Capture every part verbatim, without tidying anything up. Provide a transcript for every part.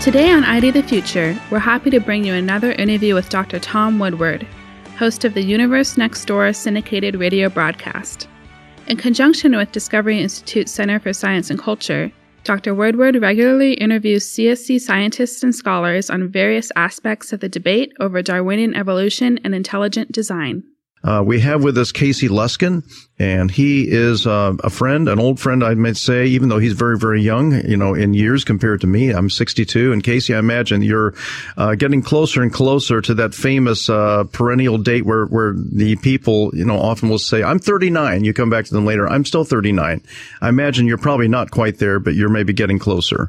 Today on I D the Future, we're happy to bring you another interview with Doctor Tom Woodward, host of the Universe Next Door syndicated radio broadcast. In conjunction with Discovery Institute Center for Science and Culture, Doctor Woodward regularly interviews C S C scientists and scholars on various aspects of the debate over Darwinian evolution and intelligent design. Uh, we have with us Casey Luskin, and he is uh, a friend, an old friend, I might say, even though he's very, very young, you know, in years compared to me. I'm sixty-two. And Casey, I imagine you're uh, getting closer and closer to that famous uh, perennial date where, where the people, you know, often will say, I'm thirty-nine. You come back to them later, I'm still thirty-nine. I imagine you're probably not quite there, but you're maybe getting closer.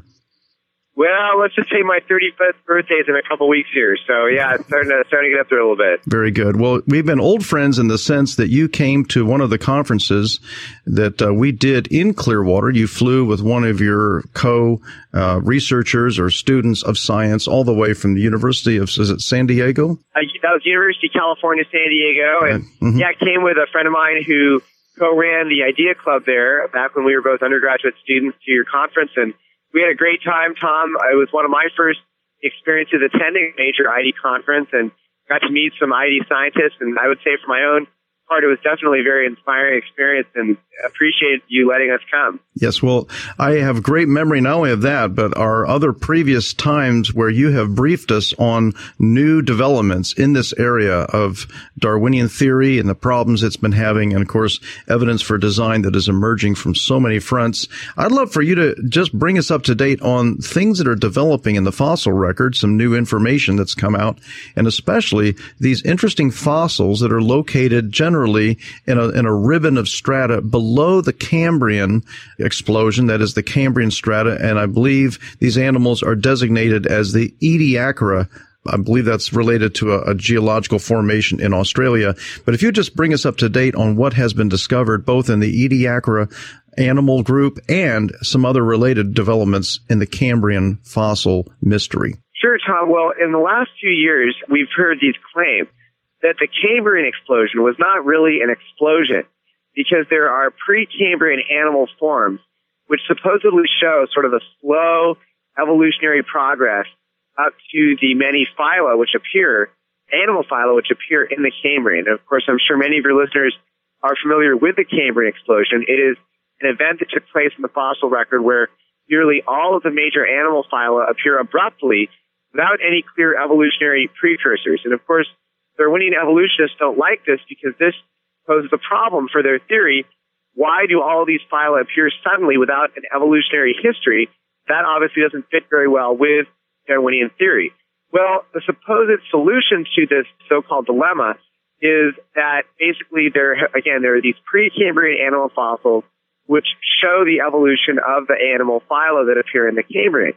Well, let's just say my thirty-fifth birthday is in a couple weeks here. So, yeah, it's starting to, starting to get up there a little bit. Very good. Well, we've been old friends in the sense that you came to one of the conferences that uh, we did in Clearwater. You flew with one of your co-researchers uh, or students of science all the way from the University of, is it San Diego? Uh, that was University of California, San Diego. And, uh, mm-hmm. yeah, I came with a friend of mine who co-ran the Idea Club there back when we were both undergraduate students to your conference. And we had a great time, Tom. It was one of my first experiences attending a major I D conference and got to meet some I D scientists. And I would say for my own part, it was definitely a very inspiring experience and appreciate you letting us come. Yes, well, I have great memory not only of that, but our other previous times where you have briefed us on new developments in this area of Darwinian theory and the problems it's been having, and of course, evidence for design that is emerging from so many fronts. I'd love for you to just bring us up to date on things that are developing in the fossil record, some new information that's come out, and especially these interesting fossils that are located generally in a, in a ribbon of strata below the Cambrian explosion, that is the Cambrian strata, and I believe these animals are designated as the Ediacara. I believe that's related to a, a geological formation in Australia. But if you just bring us up to date on what has been discovered both in the Ediacara animal group and some other related developments in the Cambrian fossil mystery. Sure, Tom. Well, in the last few years, we've heard these claims that the Cambrian explosion was not really an explosion because there are pre-Cambrian animal forms which supposedly show sort of a slow evolutionary progress up to the many phyla which appear, animal phyla which appear in the Cambrian. And of course, I'm sure many of your listeners are familiar with the Cambrian explosion. It is an event that took place in the fossil record where nearly all of the major animal phyla appear abruptly without any clear evolutionary precursors. And of course, Darwinian evolutionists don't like this because this poses a problem for their theory. Why do all of these phyla appear suddenly without an evolutionary history? That obviously doesn't fit very well with Darwinian theory. Well, the supposed solution to this so-called dilemma is that basically there, again, there are these pre-Cambrian animal fossils which show the evolution of the animal phyla that appear in the Cambrian.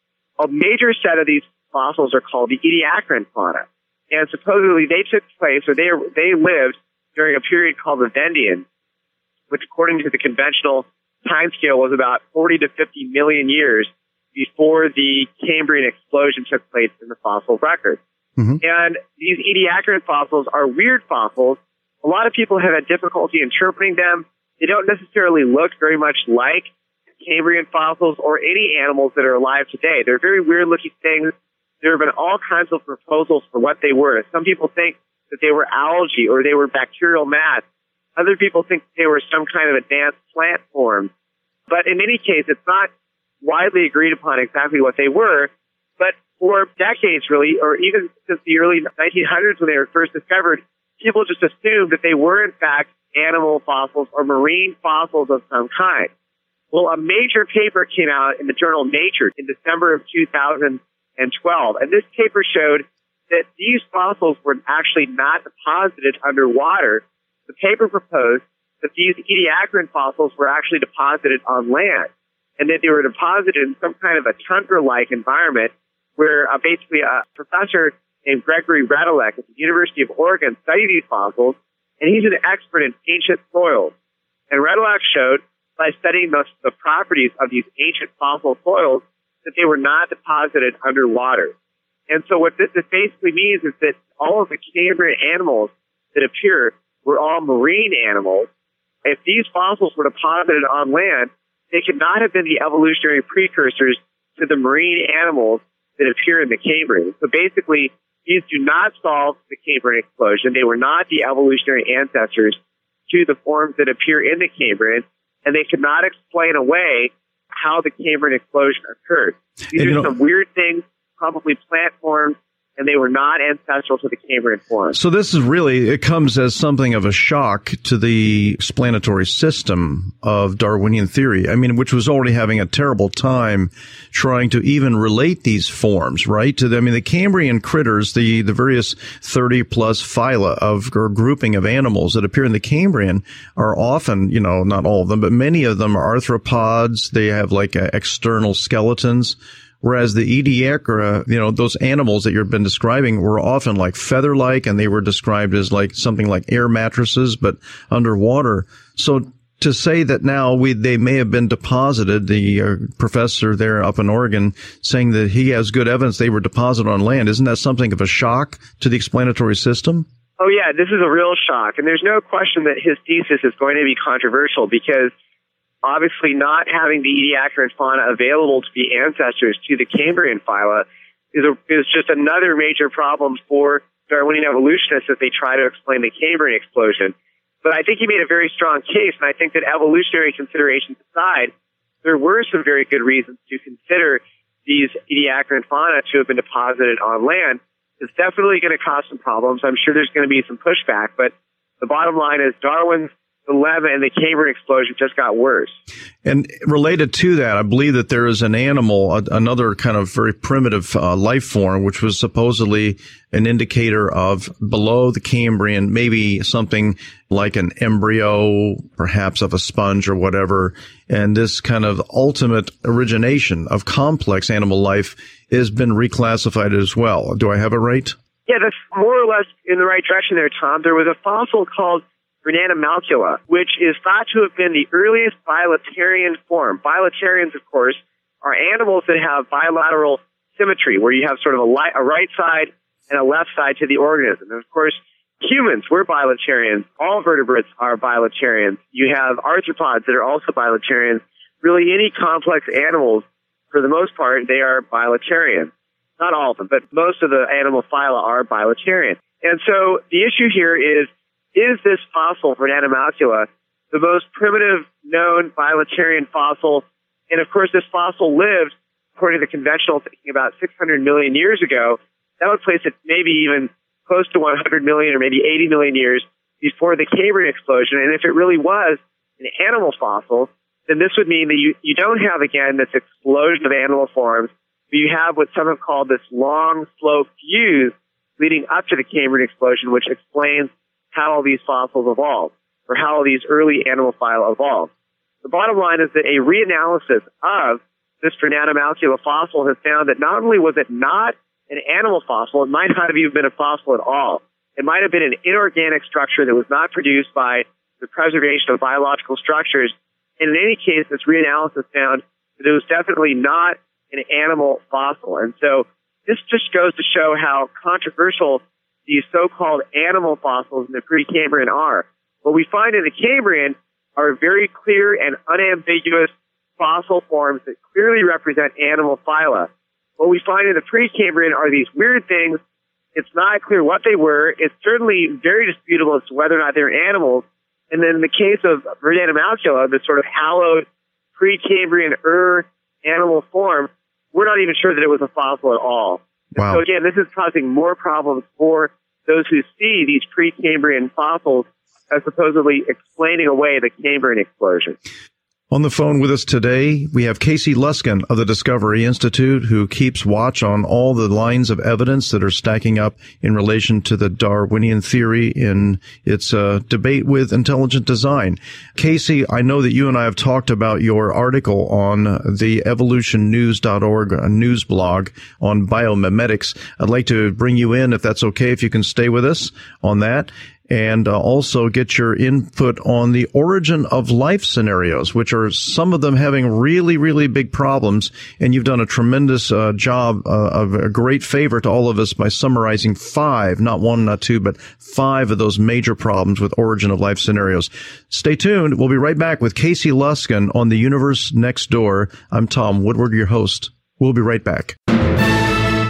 A major set of these fossils are called the Ediacaran fauna. And supposedly they took place, or they they lived during a period called the Vendian, which according to the conventional timescale was about forty to fifty million years before the Cambrian explosion took place in the fossil record. Mm-hmm. And these Ediacaran fossils are weird fossils. A lot of people have had difficulty interpreting them. They don't necessarily look very much like Cambrian fossils or any animals that are alive today. They're very weird-looking things. There have been all kinds of proposals for what they were. Some people think that they were algae or they were bacterial mats. Other people think they were some kind of advanced plant form. But in any case, it's not widely agreed upon exactly what they were. But for decades, really, or even since the early nineteen hundreds when they were first discovered, people just assumed that they were, in fact, animal fossils or marine fossils of some kind. Well, a major paper came out in the journal Nature in December of two thousand twelve, and this paper showed that these fossils were actually not deposited underwater. The paper proposed that these Ediacaran fossils were actually deposited on land, and that they were deposited in some kind of a tundra-like environment where uh, basically a professor named Gregory Redolek at the University of Oregon studied these fossils, and he's an expert in ancient soils. And Redolek showed, by studying the, the properties of these ancient fossil soils, that they were not deposited underwater. And so what this, this basically means is that all of the Cambrian animals that appear were all marine animals. If these fossils were deposited on land, they could not have been the evolutionary precursors to the marine animals that appear in the Cambrian. So basically, these do not solve the Cambrian explosion. They were not the evolutionary ancestors to the forms that appear in the Cambrian, and they could not explain away how the Cambrian explosion occurred. These and, are you know, some weird things, probably plant forms, and they were not ancestral to the Cambrian form. So this is really, it comes as something of a shock to the explanatory system of Darwinian theory. I mean, which was already having a terrible time trying to even relate these forms, right? To the, I mean, the Cambrian critters, the, the various thirty plus phyla of, or grouping of animals that appear in the Cambrian are often, you know, not all of them, but many of them are arthropods. They have like uh, external skeletons. Whereas the Ediacara, you know, those animals that you've been describing were often like feather-like, and they were described as like something like air mattresses, but underwater. So to say that now we they may have been deposited, the uh, professor there up in Oregon saying that he has good evidence they were deposited on land, isn't that something of a shock to the explanatory system? Oh, yeah, this is a real shock. And there's no question that his thesis is going to be controversial because obviously not having the Ediacaran fauna available to be ancestors to the Cambrian phyla is, a, is just another major problem for Darwinian evolutionists as they try to explain the Cambrian explosion. But I think he made a very strong case, and I think that evolutionary considerations aside, there were some very good reasons to consider these Ediacaran fauna to have been deposited on land. It's definitely going to cause some problems. I'm sure there's going to be some pushback, but the bottom line is Darwin's dilemma and the Cambrian explosion just got worse. And related to that, I believe that there is an animal, a, another kind of very primitive uh, life form, which was supposedly an indicator of below the Cambrian, maybe something like an embryo, perhaps of a sponge or whatever. And this kind of ultimate origination of complex animal life has been reclassified as well. Do I have it right? Yeah, that's more or less in the right direction there, Tom. There was a fossil called Rhinanomalcula, which is thought to have been the earliest bilaterian form. Bilaterians, of course, are animals that have bilateral symmetry, where you have sort of a, li- a right side and a left side to the organism. And of course, humans, we're bilaterians. All vertebrates are bilaterians. You have arthropods that are also bilaterians. Really, any complex animals, for the most part, they are bilaterian. Not all of them, but most of the animal phyla are bilaterian. And so the issue here is, is this fossil, Rhinanomalcula, the most primitive known bilaterian fossil? And of course, this fossil lived, according to the conventional thinking, about six hundred million years ago. That would place it maybe even close to one hundred million or maybe eighty million years before the Cambrian explosion. And if it really was an animal fossil, then this would mean that you, you don't have, again, this explosion of animal forms, but you have what some have called this long, slow fuse leading up to the Cambrian explosion, which explains how all these fossils evolved, or how all these early animal phyla evolved. The bottom line is that a reanalysis of this Rhinanomalcula fossil has found that not only was it not an animal fossil, it might not have even been a fossil at all. It might have been an inorganic structure that was not produced by the preservation of biological structures. And in any case, this reanalysis found that it was definitely not an animal fossil. And so this just goes to show how controversial these so-called animal fossils in the Precambrian are. What we find in the Cambrian are very clear and unambiguous fossil forms that clearly represent animal phyla. What we find in the Precambrian are these weird things. It's not clear what they were. It's certainly very disputable as to whether or not they're animals. And then in the case of Rhinanomalcula, the sort of hallowed Precambrian-er animal form, we're not even sure that it was a fossil at all. Wow. So again, this is causing more problems for those who see these Precambrian fossils as supposedly explaining away the Cambrian explosion. On the phone with us today, we have Casey Luskin of the Discovery Institute, who keeps watch on all the lines of evidence that are stacking up in relation to the Darwinian theory in its uh, debate with intelligent design. Casey, I know that you and I have talked about your article on the evolution news dot org news blog on biomimetics. I'd like to bring you in, if that's okay, if you can stay with us on that. And uh, also get your input on the origin of life scenarios, which are some of them having really, really big problems. And you've done a tremendous uh, job, uh, of a great favor to all of us by summarizing five, not one, not two, but five of those major problems with origin of life scenarios. Stay tuned. We'll be right back with Casey Luskin on The Universe Next Door. I'm Tom Woodward, your host. We'll be right back.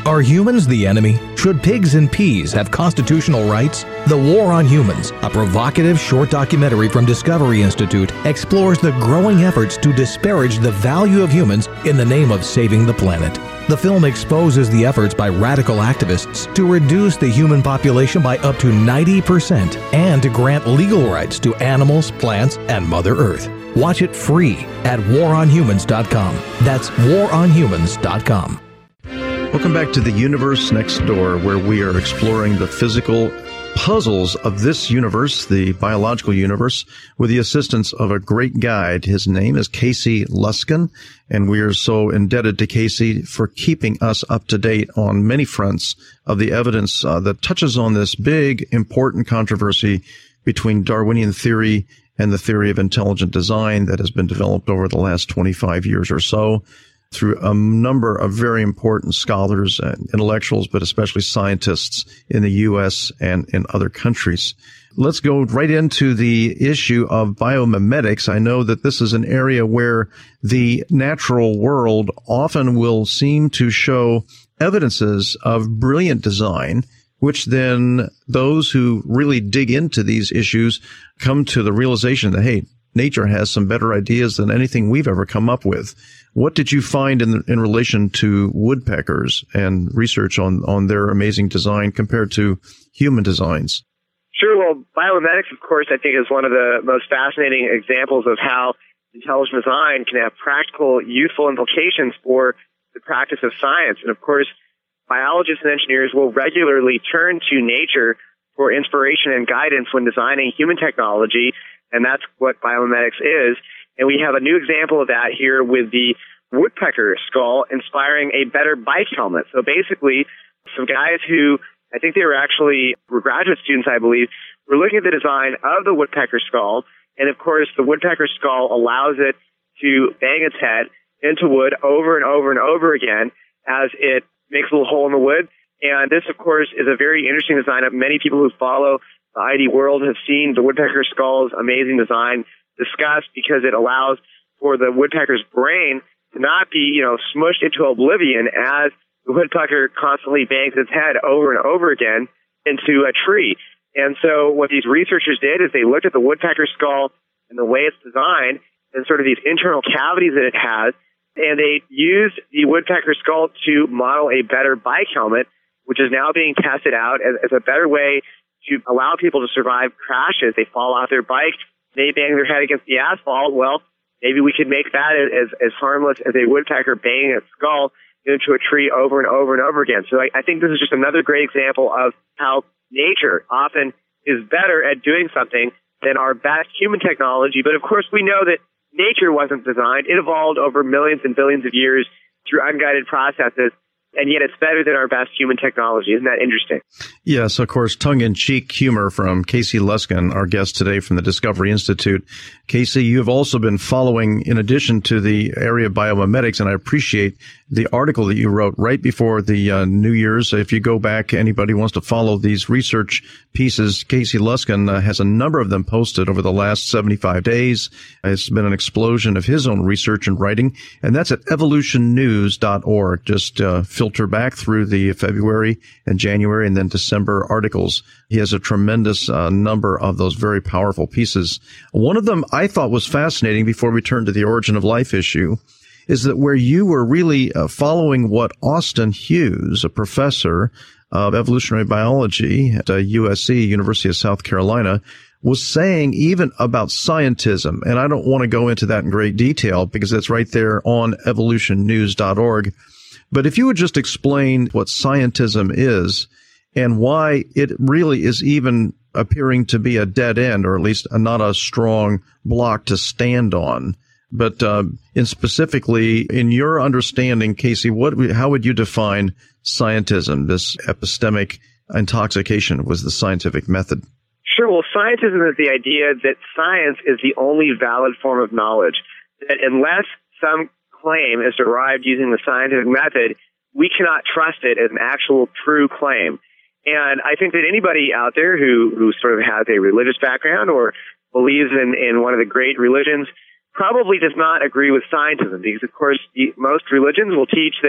Are humans the enemy? Should pigs and peas have constitutional rights? The War on Humans, a provocative short documentary from Discovery Institute, explores the growing efforts to disparage the value of humans in the name of saving the planet. The film exposes the efforts by radical activists to reduce the human population by up to ninety percent and to grant legal rights to animals, plants, and Mother Earth. Watch it free at war on humans dot com. That's war on humans dot com. Welcome back to The Universe Next Door, where we are exploring the physical puzzles of this universe, the biological universe, with the assistance of a great guide. His name is Casey Luskin, and we are so indebted to Casey for keeping us up to date on many fronts of the evidence uh, that touches on this big, important controversy between Darwinian theory and the theory of intelligent design that has been developed over the last twenty-five years or so through a number of very important scholars and intellectuals, but especially scientists in the U S and in other countries. Let's go right into the issue of biomimetics. I know that this is an area where the natural world often will seem to show evidences of brilliant design, which then those who really dig into these issues come to the realization that, hey, nature has some better ideas than anything we've ever come up with. What did you find in in relation to woodpeckers and research on, on their amazing design compared to human designs? Sure. Well, biomimetics, of course, I think is one of the most fascinating examples of how intelligent design can have practical, useful implications for the practice of science. And of course, biologists and engineers will regularly turn to nature for inspiration and guidance when designing human technology, and that's what biomimetics is. And we have a new example of that here with the woodpecker skull inspiring a better bike helmet. So basically, some guys who, I think they were actually were graduate students, I believe, were looking at the design of the woodpecker skull. And of course, the woodpecker skull allows it to bang its head into wood over and over and over again as it makes a little hole in the wood. And this, of course, is a very interesting design. Many people who follow the I D world have seen the woodpecker skull's amazing design discussed because it allows for the woodpecker's brain to not be, you know, smushed into oblivion as the woodpecker constantly bangs its head over and over again into a tree. And so what these researchers did is they looked at the woodpecker skull and the way it's designed and sort of these internal cavities that it has, and they used the woodpecker skull to model a better bike helmet, which is now being tested out as, as a better way to allow people to survive crashes. They fall off their bike, they bang their head against the asphalt. Well, maybe we could make that as, as harmless as a woodpecker banging its skull into a tree over and over and over again. So I, I think this is just another great example of how nature often is better at doing something than our best human technology. But of course, we know that nature wasn't designed. It evolved over millions and billions of years through unguided processes. And yet it's better than our best human technology. Isn't that interesting? Yes, of course, tongue-in-cheek humor from Casey Luskin, our guest today from the Discovery Institute. Casey, you have also been following, in addition to the area of biomimetics, and I appreciate the article that you wrote right before the uh, New Year's. If you go back, anybody wants to follow these research pieces, Casey Luskin uh, has a number of them posted over the last seventy-five days. It's been an explosion of his own research and writing, and that's at evolution news dot org. Just uh, filter back through the February and January and then December articles. He has a tremendous uh, number of those very powerful pieces. One of them I thought was fascinating before we turn to the origin of life issue is that where you were really uh, following what Austin Hughes, a professor of evolutionary biology at uh, U S C, University of South Carolina, was saying even about scientism. And I don't want to go into that in great detail because it's right there on evolution news dot org. But if you would just explain what scientism is and why it really is even appearing to be a dead end, or at least not a strong block to stand on. But uh, in specifically, in your understanding, Casey, what how would you define scientism, this epistemic intoxication was the scientific method? Sure. Well, scientism is the idea that science is the only valid form of knowledge, that unless some claim is derived using the scientific method, we cannot trust it as an actual true claim. And I think that anybody out there who, who sort of has a religious background or believes in, in one of the great religions probably does not agree with scientism because, of course, most religions will teach that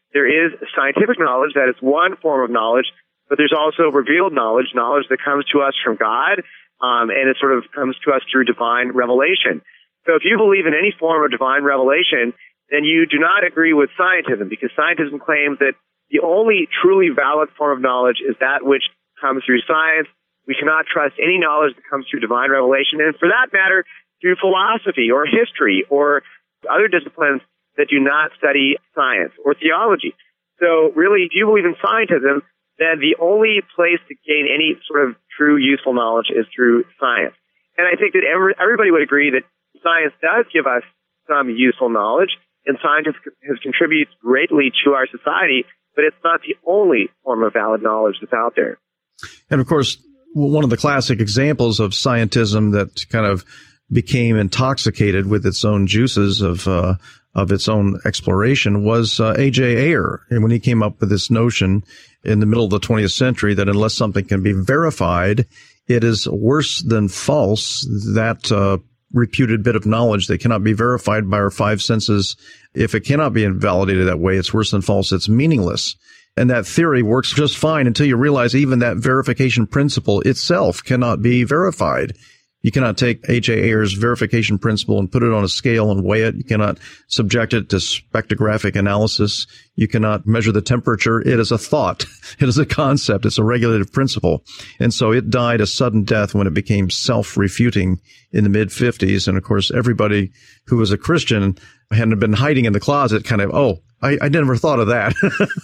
there is scientific knowledge that is one form of knowledge, but there's also revealed knowledge, knowledge that comes to us from God, um, and it sort of comes to us through divine revelation. So if you believe in any form of divine revelation, then you do not agree with scientism, because scientism claims that the only truly valid form of knowledge is that which comes through science. We cannot trust any knowledge that comes through divine revelation, and for that matter, through philosophy or history or other disciplines that do not study science or theology. So really, if you believe in scientism, then the only place to gain any sort of true useful knowledge is through science. And I think that every, everybody would agree that science does give us some useful knowledge, and science has contributed greatly to our society, but it's not the only form of valid knowledge that's out there. And of course, one of the classic examples of scientism that kind of became intoxicated with its own juices of uh, of its own exploration was uh, A J Ayer. And when he came up with this notion in the middle of the twentieth century that unless something can be verified, it is worse than false, that uh, reputed bit of knowledge that cannot be verified by our five senses. If it cannot be invalidated that way, it's worse than false. It's meaningless. And that theory works just fine until you realize even that verification principle itself cannot be verified. You cannot take A J Ayer's verification principle and put it on a scale and weigh it. You cannot subject it to spectrographic analysis. You cannot measure the temperature. It is a thought. It is a concept. It's a regulative principle. And so it died a sudden death when it became self-refuting in the mid fifties. And of course, everybody who was a Christian hadn't been hiding in the closet kind of, oh, I, I never thought of that.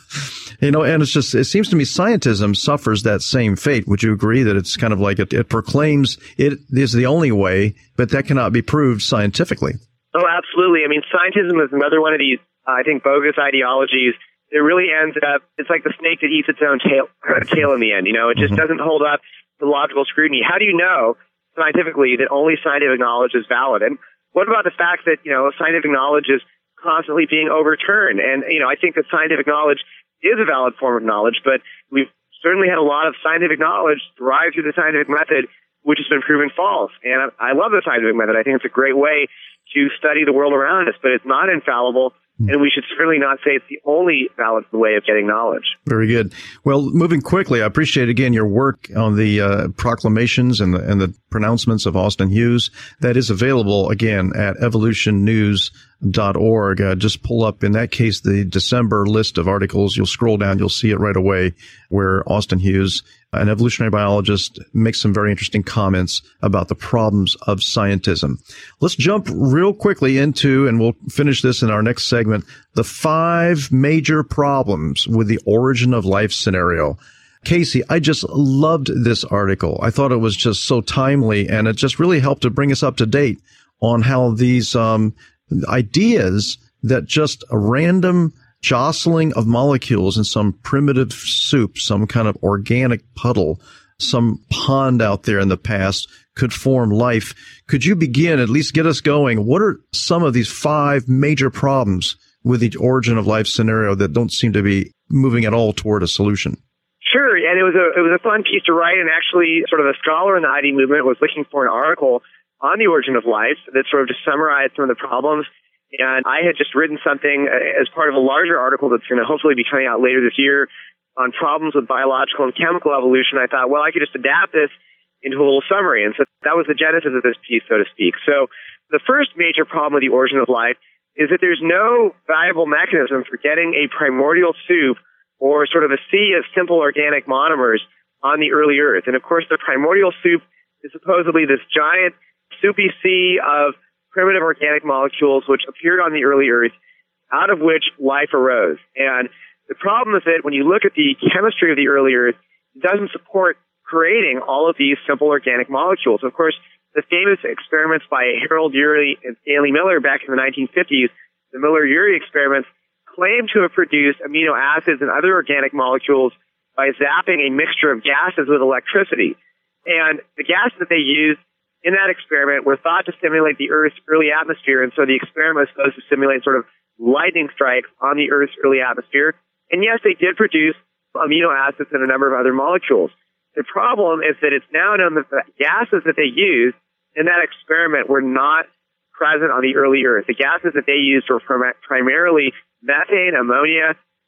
You know, and it's just, it seems to me scientism suffers that same fate. Would you agree that it's kind of like it, it proclaims it is the only way, but that cannot be proved scientifically? Oh, absolutely. I mean, scientism is another one of these, uh, I think, bogus ideologies. It really ends up, it's like the snake that eats its own tail, tail in the end. You know, it just mm-hmm. doesn't hold up to logical scrutiny. How do you know scientifically that only scientific knowledge is valid? And what about the fact that, you know, scientific knowledge is constantly being overturned? And, you know, I think that scientific knowledge is a valid form of knowledge, but we've certainly had a lot of scientific knowledge derived through the scientific method, which has been proven false. And I, I love the scientific method. I think it's a great way to study the world around us, but it's not infallible. And we should certainly not say it's the only valid way of getting knowledge. Very good. Well, moving quickly, I appreciate again your work on the uh, proclamations and the, and the pronouncements of Austin Hughes. That is available again at evolution news dot org. Uh, just pull up, in that case, the December list of articles. You'll scroll down, you'll see it right away, where Austin Hughes, an evolutionary biologist, makes some very interesting comments about the problems of scientism. Let's jump real quickly into, and we'll finish this in our next segment, the five major problems with the origin of life scenario. Casey, I just loved this article. I thought it was just so timely, and it just really helped to bring us up to date on how these um ideas that just a random jostling of molecules in some primitive soup, some kind of organic puddle, some pond out there in the past could form life. Could you begin, at least get us going? What are some of these five major problems with the origin of life scenario that don't seem to be moving at all toward a solution? Sure, and it was a it was a fun piece to write, and actually sort of a scholar in the I D movement was looking for an article on the origin of life that sort of just summarized some of the problems. And I had just written something as part of a larger article that's going to hopefully be coming out later this year on problems with biological and chemical evolution. I thought, well, I could just adapt this into a little summary. And so that was the genesis of this piece, so to speak. So the first major problem with the origin of life is that there's no valuable mechanism for getting a primordial soup or sort of a sea of simple organic monomers on the early Earth. And of course, the primordial soup is supposedly this giant soupy sea of primitive organic molecules which appeared on the early Earth, out of which life arose. And the problem is that when you look at the chemistry of the early Earth, it doesn't support creating all of these simple organic molecules. Of course, the famous experiments by Harold Urey and Stanley Miller back in the nineteen fifties, the Miller-Urey experiments, claim to have produced amino acids and other organic molecules by zapping a mixture of gases with electricity. And the gases that they used in that experiment were thought to simulate the Earth's early atmosphere, and so the experiment was supposed to simulate sort of lightning strikes on the Earth's early atmosphere. And yes, they did produce amino acids and a number of other molecules. The problem is that it's now known that the gases that they used in that experiment were not present on the early Earth. The gases that they used were prim- primarily methane, ammonia,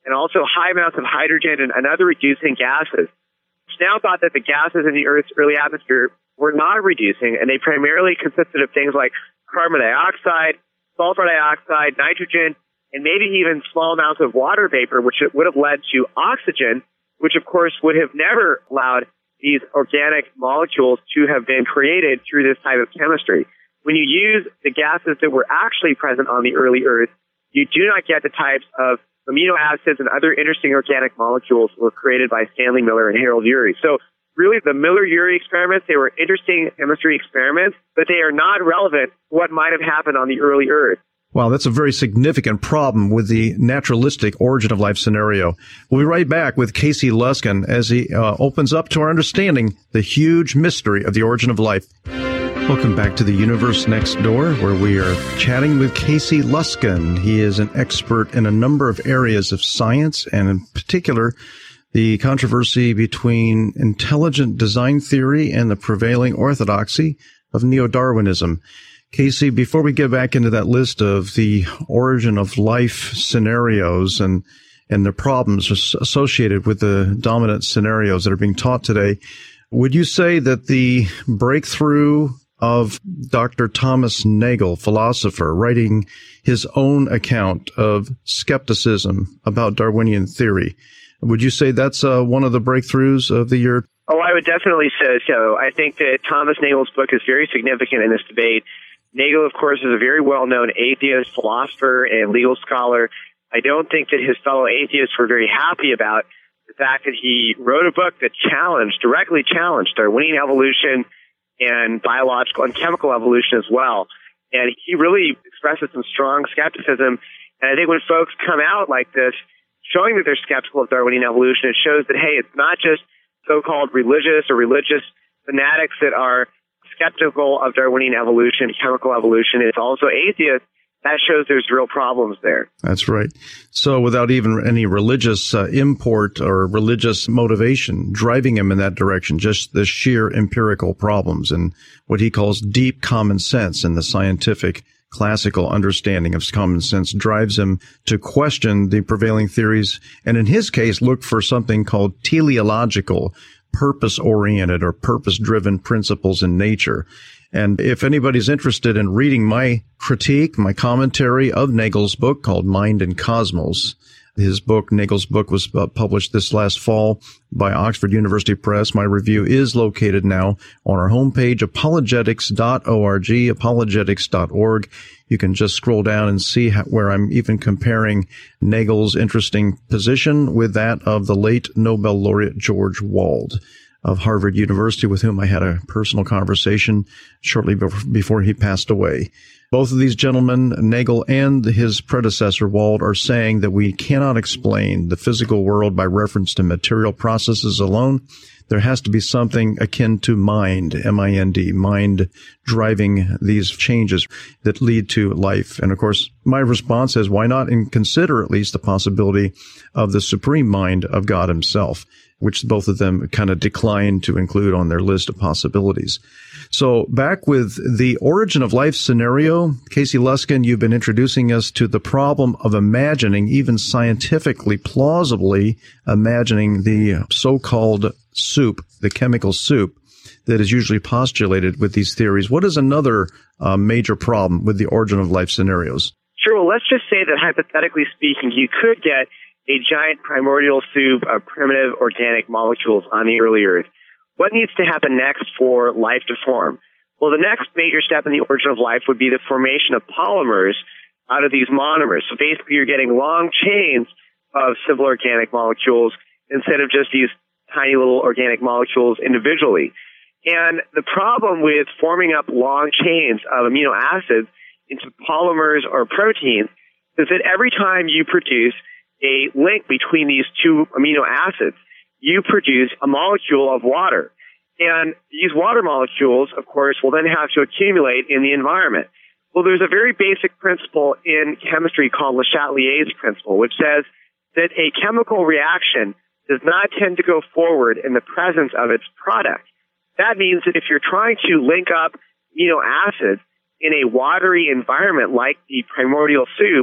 and also high amounts of hydrogen and, and other reducing gases. It's now thought that the gases in the Earth's early atmosphere were not reducing, and they primarily consisted of things like carbon dioxide, sulfur dioxide, nitrogen, and maybe even small amounts of water vapor, which would have led to oxygen, which of course would have never allowed these organic molecules to have been created through this type of chemistry. When you use the gases that were actually present on the early Earth, you do not get the types of amino acids and other interesting organic molecules that were created by Stanley Miller and Harold Urey. So really, the Miller-Urey experiments, they were interesting chemistry experiments, but they are not relevant to what might have happened on the early Earth. Wow, that's a very significant problem with the naturalistic origin of life scenario. We'll be right back with Casey Luskin as he uh, opens up to our understanding the huge mystery of the origin of life. Welcome back to the Universe Next Door, where we are chatting with Casey Luskin. He is an expert in a number of areas of science, and in particular, the controversy between intelligent design theory and the prevailing orthodoxy of neo-Darwinism. Casey, before we get back into that list of the origin of life scenarios and and the problems associated with the dominant scenarios that are being taught today, would you say that the breakthrough of Doctor Thomas Nagel, philosopher, writing his own account of skepticism about Darwinian theory, would you say that's uh, one of the breakthroughs of the year? Oh, I would definitely say so. I think that Thomas Nagel's book is very significant in this debate. Nagel, of course, is a very well-known atheist, philosopher, and legal scholar. I don't think that his fellow atheists were very happy about the fact that he wrote a book that challenged, directly challenged Darwinian evolution and biological and chemical evolution as well. And he really expresses some strong skepticism. And I think when folks come out like this, showing that they're skeptical of Darwinian evolution, it shows that, hey, it's not just so-called religious or religious fanatics that are skeptical of Darwinian evolution, chemical evolution. It's also atheists. That shows there's real problems there. That's right. So without even any religious uh, import or religious motivation driving him in that direction, just the sheer empirical problems and what he calls deep common sense and the scientific classical understanding of common sense drives him to question the prevailing theories, and in his case, look for something called teleological, purpose-oriented or purpose-driven principles in nature. And if anybody's interested in reading my critique, my commentary of Nagel's book called Mind and Cosmos, his book, Nagel's book, was uh, published this last fall by Oxford University Press. My review is located now on our homepage, apologetics dot org, apologetics dot org. You can just scroll down and see how, where I'm even comparing Nagel's interesting position with that of the late Nobel laureate George Wald of Harvard University, with whom I had a personal conversation shortly before he passed away. Both of these gentlemen, Nagel and his predecessor, Wald, are saying that we cannot explain the physical world by reference to material processes alone. There has to be something akin to mind, M I N D, mind driving these changes that lead to life. And of course, my response is, why not consider at least the possibility of the supreme mind of God himself, which both of them kind of declined to include on their list of possibilities. So back with the origin of life scenario, Casey Luskin, you've been introducing us to the problem of imagining, even scientifically, plausibly imagining the so-called soup, the chemical soup that is usually postulated with these theories. What is another uh, major problem with the origin of life scenarios? Sure. Well, let's just say that hypothetically speaking, you could get a giant primordial soup of primitive organic molecules on the early Earth. What needs to happen next for life to form? Well, the next major step in the origin of life would be the formation of polymers out of these monomers. So basically, you're getting long chains of simple organic molecules instead of just these tiny little organic molecules individually. And the problem with forming up long chains of amino acids into polymers or proteins is that every time you produce a link between these two amino acids, you produce a molecule of water. And these water molecules, of course, will then have to accumulate in the environment. Well, there's a very basic principle in chemistry called Le Chatelier's principle, which says that a chemical reaction does not tend to go forward in the presence of its product. That means that if you're trying to link up amino acids in a watery environment like the primordial soup,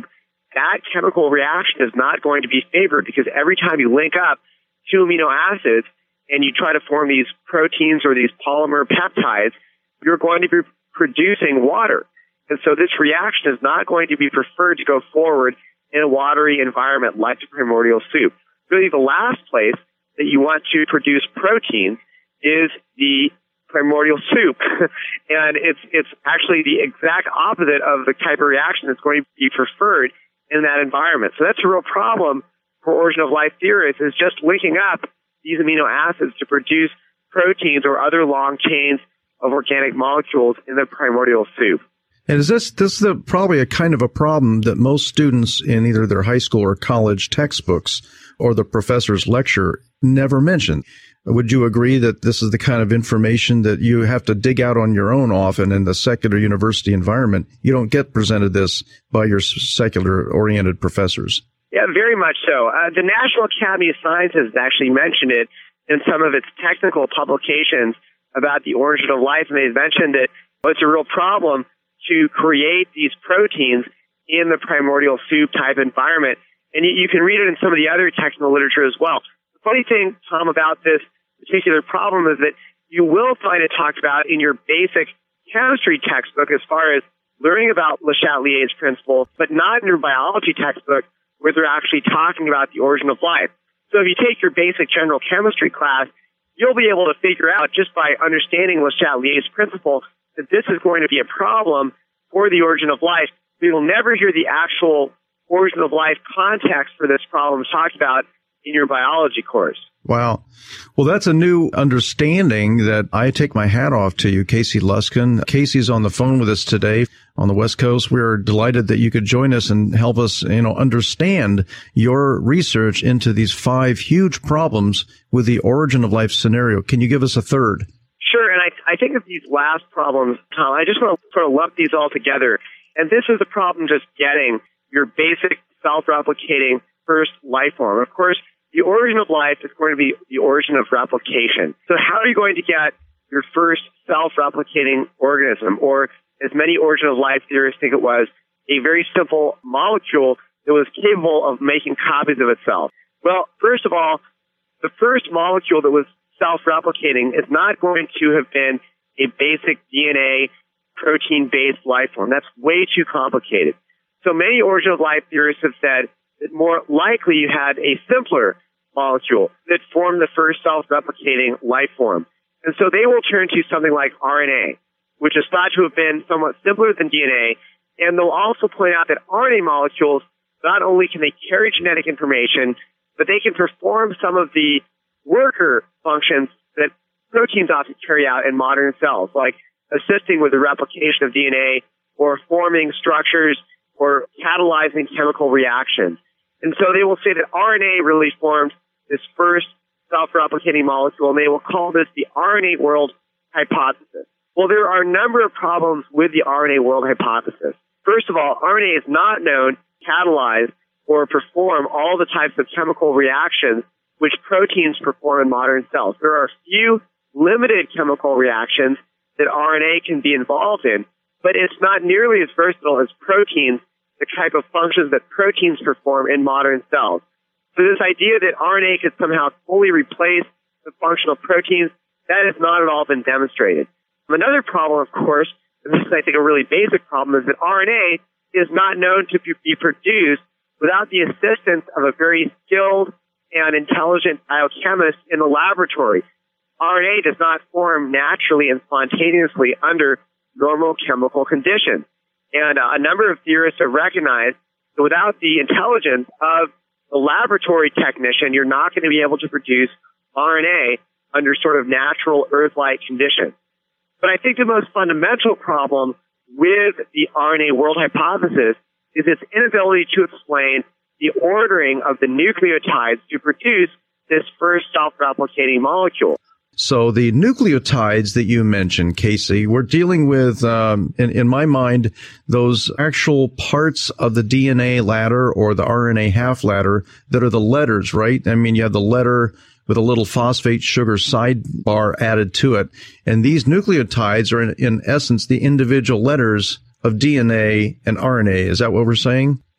that chemical reaction is not going to be favored because every time you link up two amino acids and you try to form these proteins or these polymer peptides, you're going to be producing water. And so this reaction is not going to be preferred to go forward in a watery environment like the primordial soup. Really, the last place that you want to produce protein is the primordial soup. And it's it's actually the exact opposite of the type of reaction that's going to be preferred in that environment. So that's a real problem for origin of life theorists, is just linking up these amino acids to produce proteins or other long chains of organic molecules in the primordial soup. And is this this is the, probably a kind of a problem that most students in either their high school or college textbooks or the professor's lecture never mention? Would you agree that this is the kind of information that you have to dig out on your own often in the secular university environment? You don't get presented this by your secular-oriented professors. Yeah, very much so. Uh, the National Academy of Sciences actually mentioned it in some of its technical publications about the origin of life, and they've mentioned that well, it's a real problem to create these proteins in the primordial soup type environment. And you, you can read it in some of the other technical literature as well. The funny thing, Tom, about this particular problem is that you will find it talked about in your basic chemistry textbook as far as learning about Le Chatelier's principle, but not in your biology textbook where they're actually talking about the origin of life. So if you take your basic general chemistry class, you'll be able to figure out just by understanding Le Chatelier's principle that this is going to be a problem for the origin of life. We will never hear the actual origin of life context for this problem talked about in your biology course. Wow. Well, that's a new understanding that I take my hat off to you, Casey Luskin. Casey's on the phone with us today on the West Coast. We're delighted that you could join us and help us, you know, understand your research into these five huge problems with the origin of life scenario. Can you give us a third? Sure. And I, I think of these last problems, Tom, I just want to sort of lump these all together. And this is the problem just getting your basic self-replicating first life form. Of course, the origin of life is going to be the origin of replication. So how are you going to get your first self-replicating organism, or as many origin of life theorists think it was, a very simple molecule that was capable of making copies of itself? Well, first of all, the first molecule that was self-replicating is not going to have been a basic D N A protein-based life form. That's way too complicated. So many origin of life theorists have said that more likely you had a simpler molecule that formed the first self-replicating life form. And so they will turn to something like R N A, which is thought to have been somewhat simpler than D N A. And they'll also point out that R N A molecules, not only can they carry genetic information, but they can perform some of the worker functions that proteins often carry out in modern cells, like assisting with the replication of D N A or forming structures or catalyzing chemical reactions. And so they will say that R N A really formed this first self-replicating molecule, and they will call this the R N A world hypothesis. Well, there are a number of problems with the R N A world hypothesis. First of all, R N A is not known to catalyze or perform all the types of chemical reactions which proteins perform in modern cells. There are a few limited chemical reactions that R N A can be involved in, but it's not nearly as versatile as proteins, the type of functions that proteins perform in modern cells. So this idea that R N A could somehow fully replace the function of proteins, that has not at all been demonstrated. Another problem, of course, and this is, I think, a really basic problem, is that R N A is not known to be produced without the assistance of a very skilled and intelligent biochemist in the laboratory. R N A does not form naturally and spontaneously under normal chemical conditions. And uh, a number of theorists have recognized that without the intelligence of the laboratory technician, you're not going to be able to produce R N A under sort of natural Earth-like conditions. But I think the most fundamental problem with the R N A world hypothesis is its inability to explain the ordering of the nucleotides to produce this first self-replicating molecule. So the nucleotides that you mentioned, Casey, we're dealing with, um, in, in my mind, those actual parts of the D N A ladder or the R N A half ladder that are the letters, right? I mean, you have the letter with a little phosphate sugar sidebar added to it. And these nucleotides are, in, in essence, the individual letters of D N A and R N A. Is that what we're saying?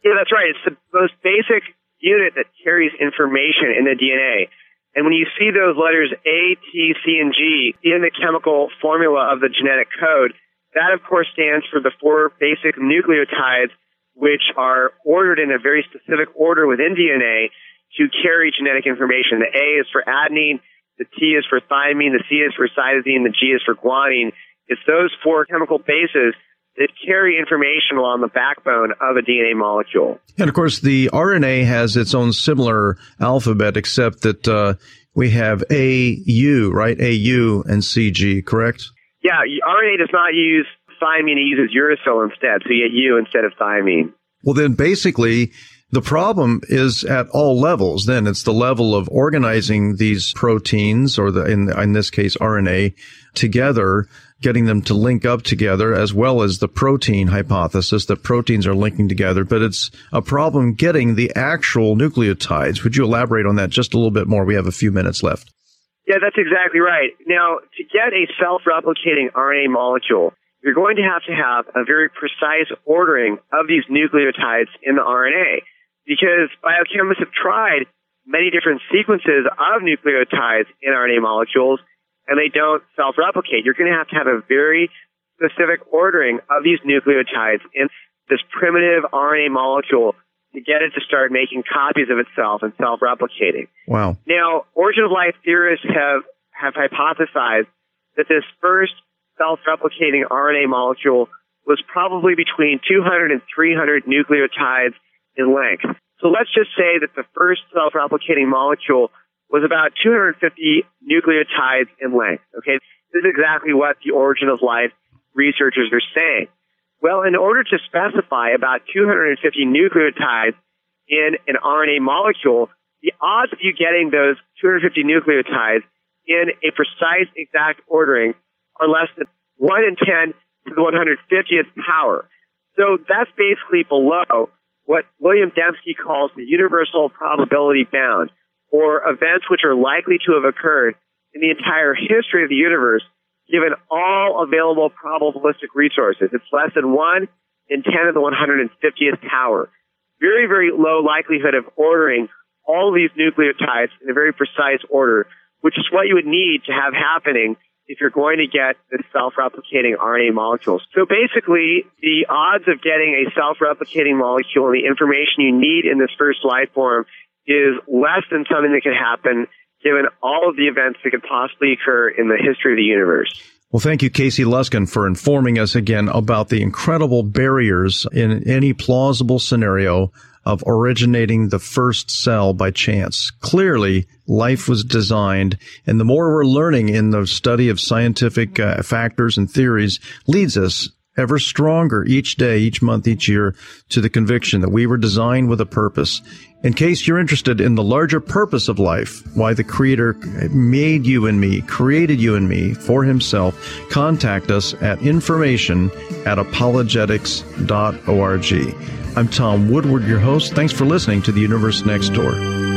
Yeah, that's right. It's the most basic unit that carries information in the D N A. And when you see those letters A, T, C, and G in the chemical formula of the genetic code, that, of course, stands for the four basic nucleotides, which are ordered in a very specific order within D N A to carry genetic information. The A is for adenine, the T is for thymine, the C is for cytosine, the G is for guanine. It's those four chemical bases that carry information along the backbone of a D N A molecule. And of course, the R N A has its own similar alphabet, except that uh, we have A U, right? A U and C G, correct? Yeah, R N A does not use thymine, it uses uracil instead, so you get U instead of thymine. Well, then basically, the problem is at all levels. Then it's the level of organizing these proteins, or the in, in this case R N A, together, getting them to link up together, as well as the protein hypothesis that proteins are linking together. But it's a problem getting the actual nucleotides. Would you elaborate on that just a little bit more? We have a few minutes left. Yeah, that's exactly right. Now, to get a self-replicating R N A molecule, you're going to have to have a very precise ordering of these nucleotides in the R N A, because biochemists have tried many different sequences of nucleotides in R N A molecules, and they don't self-replicate. You're going to have to have a very specific ordering of these nucleotides in this primitive R N A molecule to get it to start making copies of itself and self-replicating. Wow. Now, origin of life theorists have, have hypothesized that this first self-replicating R N A molecule was probably between two hundred and three hundred nucleotides in length. So let's just say that the first self-replicating molecule was about two hundred fifty nucleotides in length. Okay, this is exactly what the origin of life researchers are saying. Well, in order to specify about two hundred fifty nucleotides in an R N A molecule, the odds of you getting those two hundred fifty nucleotides in a precise exact ordering are less than one in ten to the one hundred fiftieth power. So that's basically below what William Dembski calls the universal probability bound, or events which are likely to have occurred in the entire history of the universe, given all available probabilistic resources. It's less than one in ten to the one hundred fiftieth power. Very, very low likelihood of ordering all of these nucleotides in a very precise order, which is what you would need to have happening if you're going to get the self-replicating R N A molecules. So basically, the odds of getting a self-replicating molecule and the information you need in this first life form is less than something that could happen given all of the events that could possibly occur in the history of the universe. Well, thank you, Casey Luskin, for informing us again about the incredible barriers in any plausible scenario of originating the first cell by chance. Clearly, life was designed, and the more we're learning in the study of scientific uh, factors and theories leads us ever stronger each day, each month, each year to the conviction that we were designed with a purpose. In case you're interested in the larger purpose of life, why the Creator made you and me, created you and me for Himself, contact us at information at apologetics dot org. I'm Tom Woodward, your host. Thanks for listening to The Universe Next Door.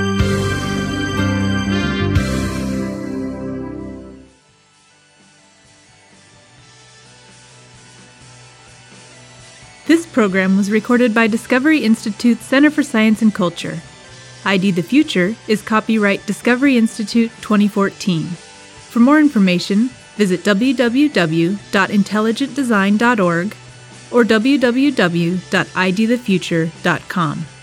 This program was recorded by Discovery Institute Center for Science and Culture. I D the Future is copyright Discovery Institute twenty fourteen. For more information, visit w w w dot intelligent design dot org or w w w dot i d the future dot com.